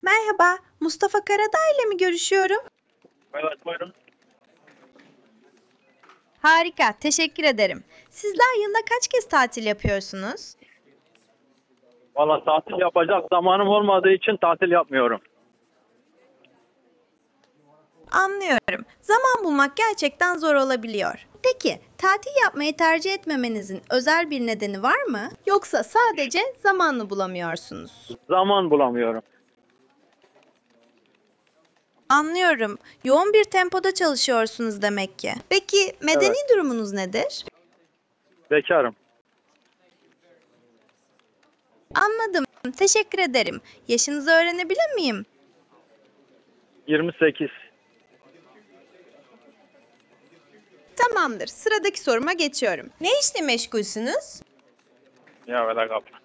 Merhaba, Mustafa Karadağ ile mi görüşüyorum? Evet, buyurun. Harika, teşekkür ederim. Sizler yılda kaç kez tatil yapıyorsunuz? Valla tatil yapacak zamanım olmadığı için tatil yapmıyorum. Anlıyorum. Zaman bulmak gerçekten zor olabiliyor. Peki, tatil yapmayı tercih etmemenizin özel bir nedeni var mı? Yoksa sadece zamanını bulamıyorsunuz? Zaman bulamıyorum. Anlıyorum. Yoğun bir tempoda çalışıyorsunuz demek ki. Peki, Evet, medeni durumunuz nedir? bekarım. Anladım. Teşekkür ederim. Yaşınızı öğrenebilir miyim? 28. Tamamdır. Sıradaki soruma geçiyorum. Ne işle meşgulsünüz? Ya vela kapı.